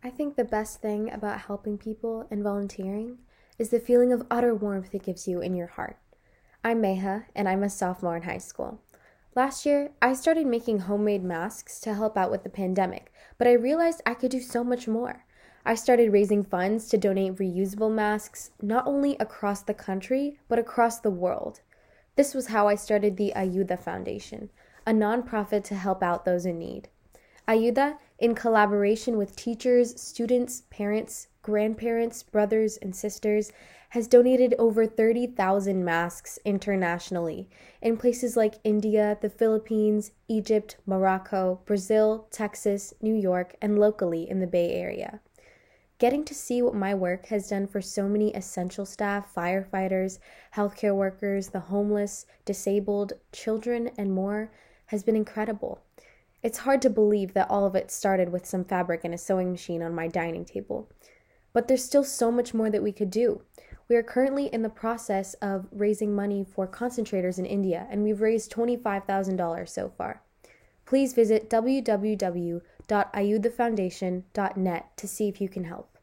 I think the best thing about helping people and volunteering is the feeling of utter warmth it gives you in your heart. I'm Meha, and I'm a sophomore in high school. Last year, I started making homemade masks to help out with the pandemic, but I realized I could do so much more. I started raising funds to donate reusable masks not only across the country, but across the world. This was how I started the Ayuda Foundation, a nonprofit to help out those in need. Ayuda, in collaboration with teachers, students, parents, grandparents, brothers, and sisters, has donated over 30,000 masks internationally in places like India, the Philippines, Egypt, Morocco, Brazil, Texas, New York, and locally in the Bay Area. Getting to see what my work has done for so many essential staff, firefighters, healthcare workers, the homeless, disabled, children, and more has been incredible. It's hard to believe that all of it started with some fabric and a sewing machine on my dining table. But there's still so much more that we could do. We are currently in the process of raising money for concentrators in India, and we've raised $25,000 so far. Please visit www.ayudafoundation.net to see if you can help.